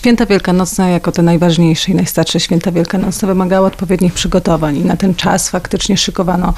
Święta Wielkanocne jako te najważniejsze i najstarsze święta wielkanocne wymagały odpowiednich przygotowań i na ten czas faktycznie szykowano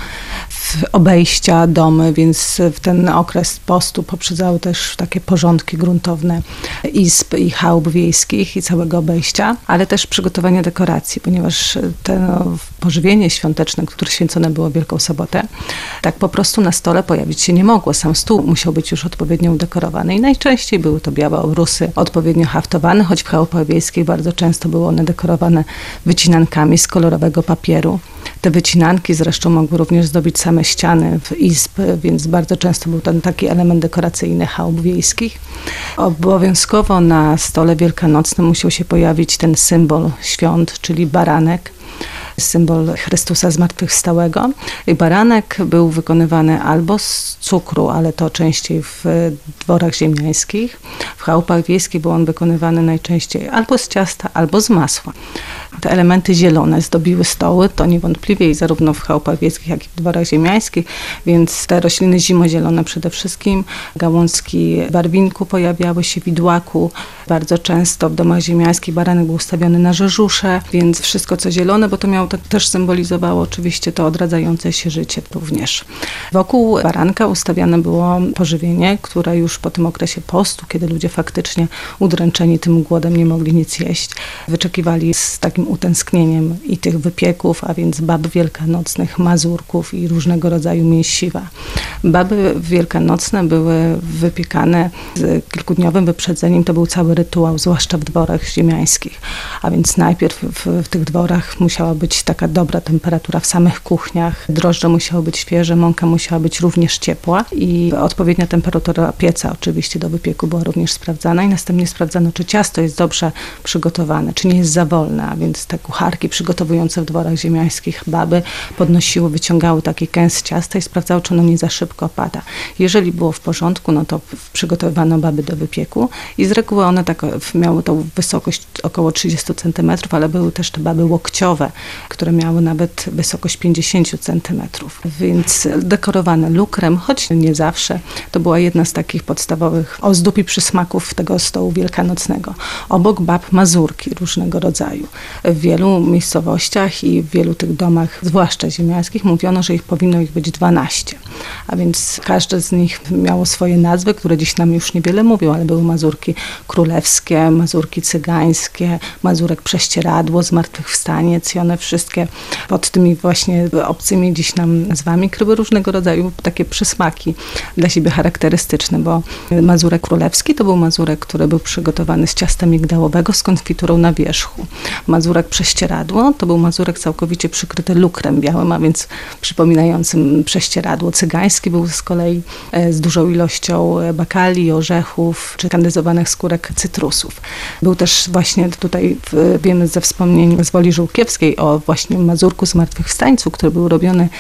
obejścia, domy, więc w ten okres postu poprzedzały też takie porządki gruntowne izb i chałup wiejskich i całego obejścia, ale też przygotowanie dekoracji, ponieważ to pożywienie świąteczne, które święcone było w Wielką Sobotę, tak po prostu na stole pojawić się nie mogło. Sam stół musiał być już odpowiednio udekorowany i najczęściej były to białe obrusy odpowiednio haftowane, choć w chałupach wiejskich bardzo często były one dekorowane wycinankami z kolorowego papieru. Te wycinanki zresztą mogły również zdobić same ściany w izb, więc bardzo często był ten taki element dekoracyjny chałup wiejskich. Obowiązkowo na stole wielkanocnym musiał się pojawić ten symbol świąt, czyli baranek, symbol Chrystusa Zmartwychwstałego. I baranek był wykonywany albo z cukru, ale to częściej w dworach ziemiańskich. W chałupach wiejskich był on wykonywany najczęściej albo z ciasta, albo z masła. Te elementy zielone zdobiły stoły, to niewątpliwie i zarówno w chałupach wiejskich, jak i w dworach ziemiańskich, więc te rośliny zimozielone przede wszystkim, gałązki barwinku pojawiały się, widłaku. Bardzo często w domach ziemiańskich baranek był ustawiony na rzeżusze, więc wszystko co zielone, bo to miało, to też symbolizowało oczywiście to odradzające się życie również. Wokół baranka ustawiane było pożywienie, które już po tym okresie postu, kiedy ludzie faktycznie udręczeni tym głodem nie mogli nic jeść, wyczekiwali z takim utęsknieniem i tych wypieków, a więc bab wielkanocnych, mazurków i różnego rodzaju mięsiwa. Baby wielkanocne były wypiekane z kilkudniowym wyprzedzeniem, to był cały rytuał, zwłaszcza w dworach ziemiańskich. A więc najpierw w tych dworach musiała być taka dobra temperatura w samych kuchniach, drożdże musiały być świeże, mąka musiała być również ciepła i odpowiednia temperatura pieca oczywiście do wypieku była również sprawdzana i następnie sprawdzano, czy ciasto jest dobrze przygotowane, czy nie jest za wolne, a więc te kucharki przygotowujące w dworach ziemiańskich baby podnosiły, wyciągały taki kęs ciasta i sprawdzały, czy ono nie za szybko opada. Jeżeli było w porządku, no to przygotowywano baby do wypieku i z reguły one tak miały tą wysokość około 30 cm, ale były też te baby łokciowe, które miały nawet wysokość 50 cm, więc dekorowane lukrem, choć nie zawsze. To była jedna z takich podstawowych ozdób i przysmaków tego stołu wielkanocnego. Obok bab mazurki różnego rodzaju. W wielu miejscowościach i w wielu tych domach, zwłaszcza ziemiańskich, mówiono, że powinno ich być 12. A więc każde z nich miało swoje nazwy, które dziś nam już niewiele mówią, ale były mazurki królewskie, mazurki cygańskie, mazurek prześcieradło, zmartwychwstaniec i one wszystkie pod tymi właśnie obcymi dziś nam nazwami kryły różnego rodzaju takie przysmaki dla siebie charakterystyczne, bo mazurek królewski to był mazurek, który był przygotowany z ciasta migdałowego z konfiturą na wierzchu. Mazurek prześcieradło to był mazurek całkowicie przykryty lukrem białym, a więc przypominającym prześcieradło. Cygański był z kolei z dużą ilością bakali, orzechów czy kandyzowanych skórek cytrusów. Był też właśnie tutaj, wiemy ze wspomnień z Woli Żółkiewskiej o właśnie mazurku zmartwychwstańcu, który był robiony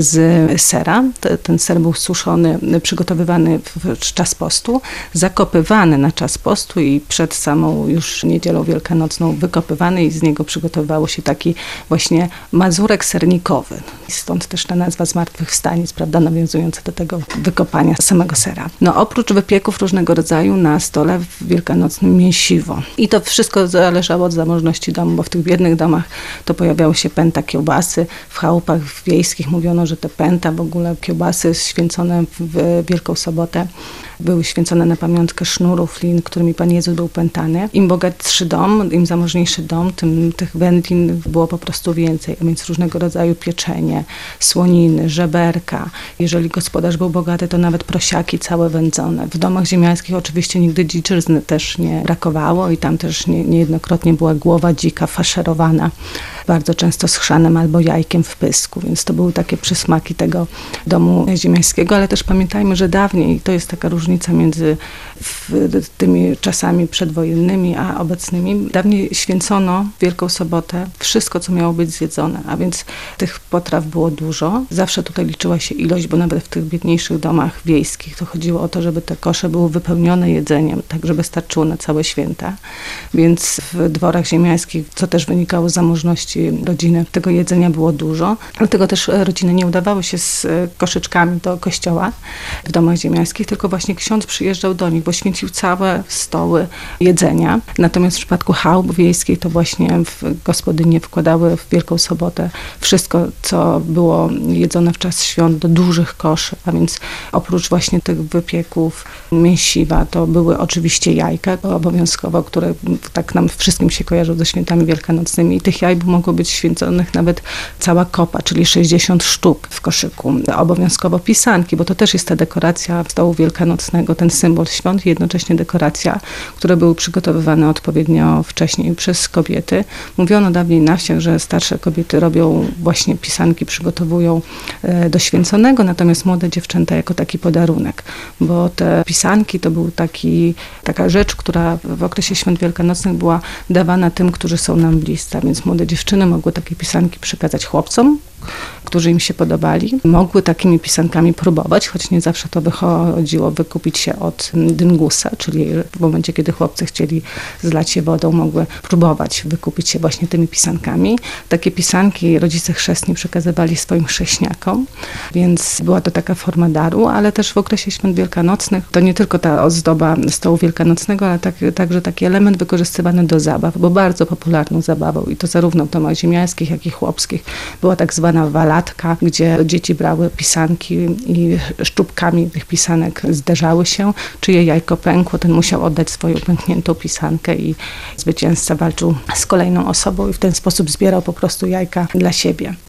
z sera. Ten ser był suszony, przygotowywany w czas postu, zakopywany na czas postu i przed samą już niedzielą wielkanocną wykopywany i z niego przygotowywało się taki właśnie mazurek sernikowy. Stąd też ta nazwa zmartwychwstaniec, prawda, nawiązująca do tego wykopania samego sera. No oprócz wypieków różnego rodzaju na stole w wielkanocnym mięsiwo. I to wszystko zależało od zamożności domu, bo w tych biednych domach to pojawiały się pęta kiełbasy. W chałupach wiejskich mówiono, że te pęta, w ogóle kiełbasy święcone w Wielką Sobotę były święcone na pamiątkę sznurów, lin, którymi Pan Jezus był pętany. Im bogatszy dom, im zamożniejszy dom, tym tych wędlin było po prostu więcej, a więc różnego rodzaju pieczenie, słoniny, żeberka. Jeżeli gospodarz był bogaty, to nawet prosiaki całe wędzone. W domach ziemiańskich oczywiście nigdy dziczyzny też nie brakowało i tam też niejednokrotnie była głowa dzika faszerowana, bardzo często z chrzanem albo jajkiem w pysku, więc to były takie przysmaki tego domu ziemiańskiego, ale też pamiętajmy, że dawniej, to jest taka różnica między tymi czasami przedwojennymi a obecnymi, dawniej święcono w Wielką Sobotę wszystko, co miało być zjedzone, a więc tych potraw było dużo. Zawsze tutaj liczyła się ilość, bo nawet w tych biedniejszych domach wiejskich to chodziło o to, żeby te kosze były wypełnione jedzeniem, tak żeby starczyło na całe święta. Więc w dworach ziemiańskich, co też wynikało z zamożności części rodziny tego jedzenia było dużo. Dlatego też rodziny nie udawały się z koszyczkami do kościoła w domach ziemiańskich, tylko właśnie ksiądz przyjeżdżał do nich, bo święcił całe stoły jedzenia. Natomiast w przypadku chałup wiejskich to właśnie gospodynie wkładały w Wielką Sobotę wszystko, co było jedzone w czas świąt do dużych koszy, a więc oprócz właśnie tych wypieków, mięsiwa, to były oczywiście jajka obowiązkowo, które tak nam wszystkim się kojarzą ze świętami wielkanocnymi i tych jaj mogło być święconych nawet cała kopa, czyli 60 sztuk w koszyku. Obowiązkowo pisanki, bo to też jest ta dekoracja stołu wielkanocnego, ten symbol świąt i jednocześnie dekoracja, które były przygotowywane odpowiednio wcześniej przez kobiety. Mówiono dawniej na wsiach, że starsze kobiety robią właśnie pisanki, przygotowują do święconego, natomiast młode dziewczęta jako taki podarunek, bo te pisanki to był taka rzecz, która w okresie świąt wielkanocnych była dawana tym, którzy są nam bliscy, więc młode dziewczyny mogły takie pisanki przekazać chłopcom, którzy im się podobali. Mogły takimi pisankami próbować, choć nie zawsze to wychodziło wykupić się od dyngusa, czyli w momencie, kiedy chłopcy chcieli zlać się wodą, mogły próbować wykupić się właśnie tymi pisankami. Takie pisanki rodzice chrzestni przekazywali swoim chrześniakom, więc była to taka forma daru, ale też w okresie świąt wielkanocnych to nie tylko ta ozdoba stołu wielkanocnego, ale także taki element wykorzystywany do zabaw, bo bardzo popularną zabawą i to zarówno w domach ziemiańskich, jak i chłopskich była tak zwana walatka, gdzie dzieci brały pisanki i szczupkami tych pisanek zderzały się. Czyje jajko pękło, ten musiał oddać swoją pękniętą pisankę i zwycięzca walczył z kolejną osobą i w ten sposób zbierał po prostu jajka dla siebie.